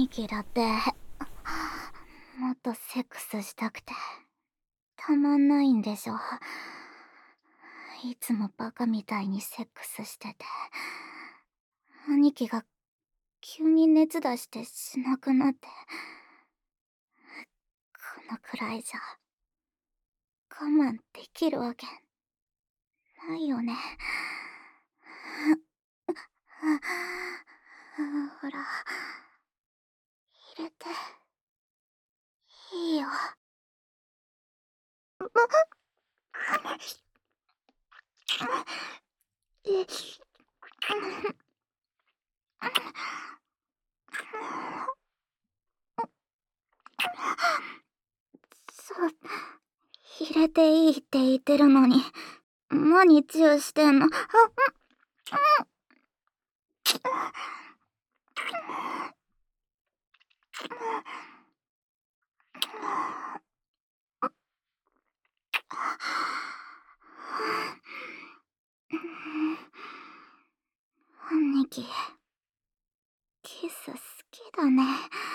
兄貴だって、もっとセックスしたくて、たまんないんでしょ。いつもバカみたいにセックスしてて、兄貴が急に熱出してしなくなって、このくらいじゃ、我慢できるわけないよね。ほら、入れて、いいよ。そう、入れていいって言ってるのに、何チューしてんの。兄貴、キス好きだね。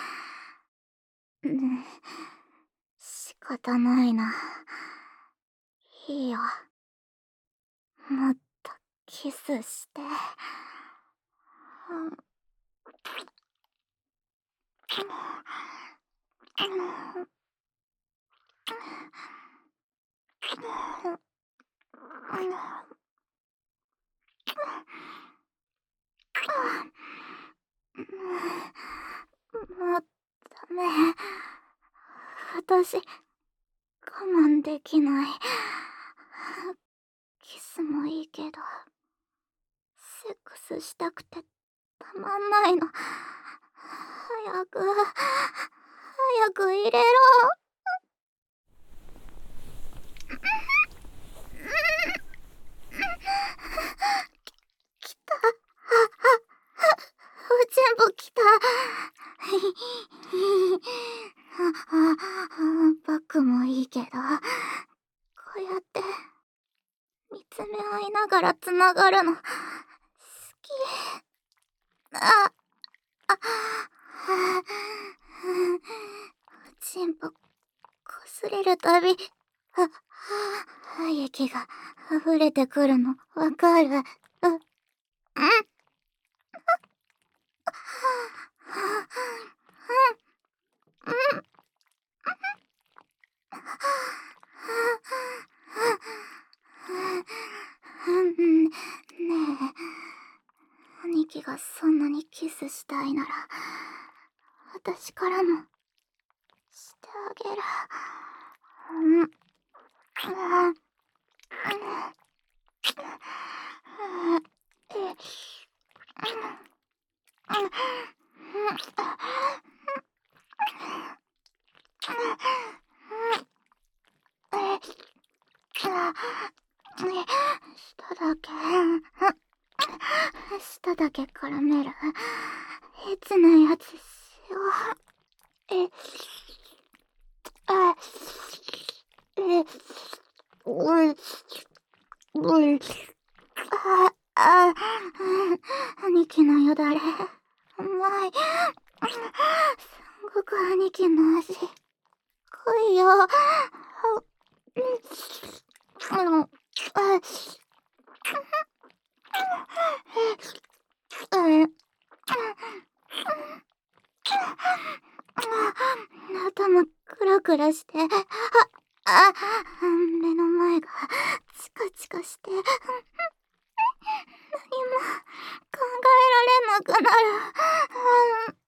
仕方ないな。いいよ。もっとキスして。もうダメ。私、我慢できない。キスもいいけど、セックスしたくてたまんないの。早く、早く入れろ。きた。全部きた。バックもいいけど、こうやって見つめ合いながらつながるの好き。あ、チンポこすれるたび、液が溢れてくるのわかる。ねえ、兄貴がそんなにキスしたいなら、私からもしてあげる。舌だけ絡める。エッチなやつしよう。兄貴のよだれ、うまい。すごく兄貴の味、濃いよ。頭クラクラして、目の前がチカチカして、何も考えられなくなる。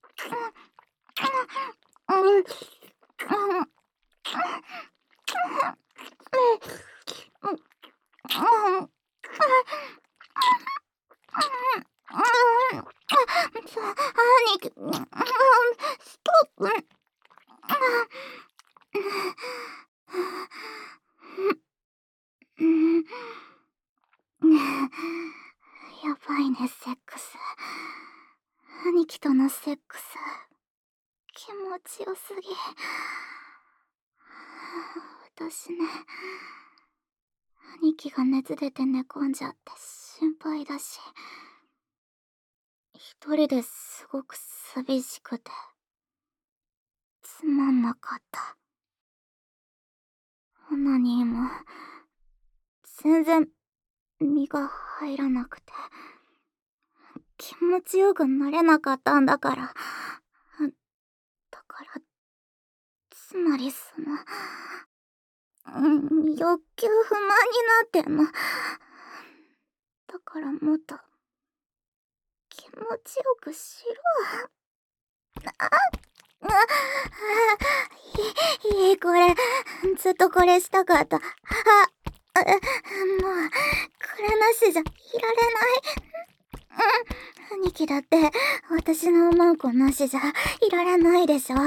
兄貴、ストップ。やばいね、セックス。兄貴とのセックス、気持ちよすぎ。私ね、兄貴が熱出て寝込んじゃって心配だし、一人ですごく寂しくて。 つまんなかった。オナニーも全然身が入らなくて気持ちよくなれなかったんだから。だからつまり欲求不満になってんの。だからもっと気持ちよくしろ。いい、これ。ずっとこれしたかった。もう、これなしじゃいられない。兄貴だって、私の思う子なしじゃいられないでしょ。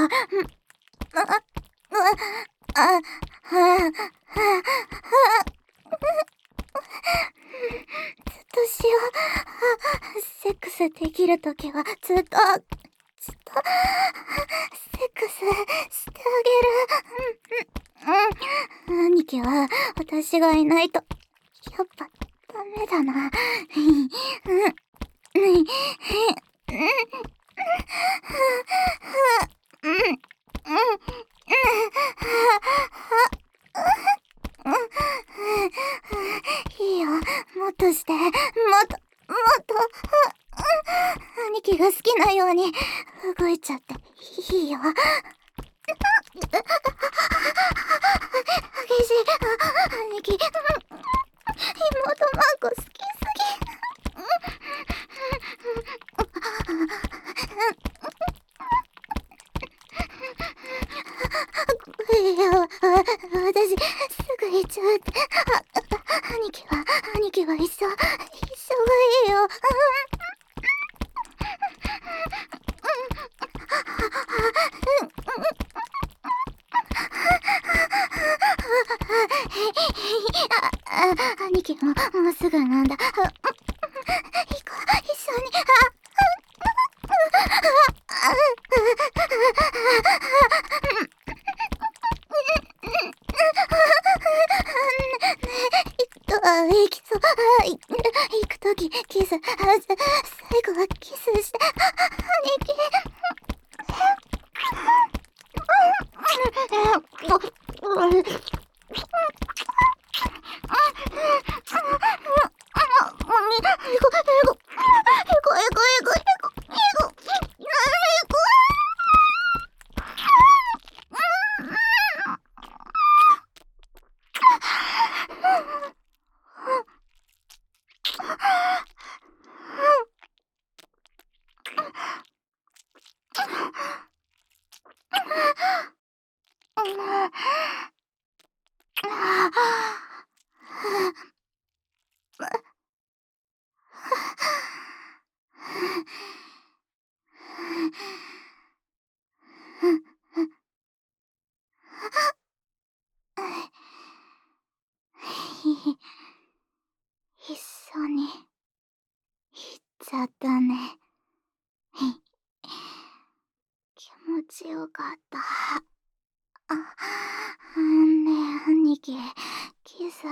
ずっとしよう。セックスできるときはずっとセックスしてあげる。兄貴は私がいないとやっぱダメだな。いいよ、もっとして、もっと、兄貴が好きなように動いちゃっていいよ。激しい、兄貴、妹マンコ好きすぎ。いや、私すぐ行っちゃうって。兄貴は一緒がいいよ。兄貴ももうすぐなんだ。行こう、一緒に。行きそう。行くときキス。最後はキスして。兄貴。一緒に行っちゃったね。気持ちよかった。ねえ、兄貴、キス。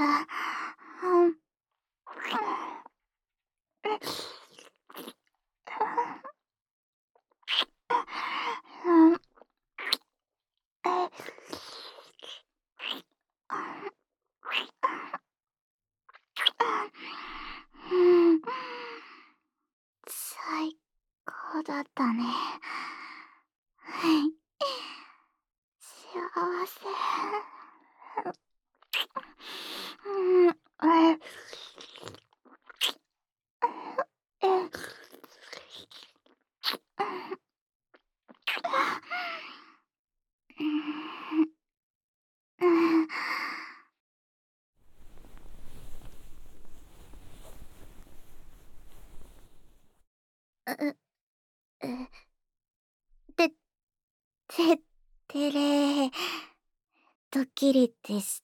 最高だったね。幸せ。て、てれー、ドッキリでした。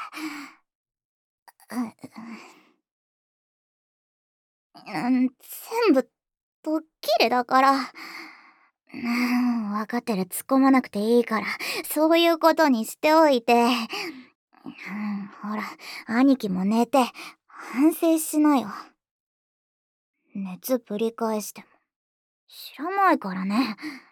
全部、ドッキリだから。わかってる、突っ込まなくていいから、そういうことにしておいて。ほら、兄貴も寝て、反省しなよ。熱ぶり返しても、知らないからね。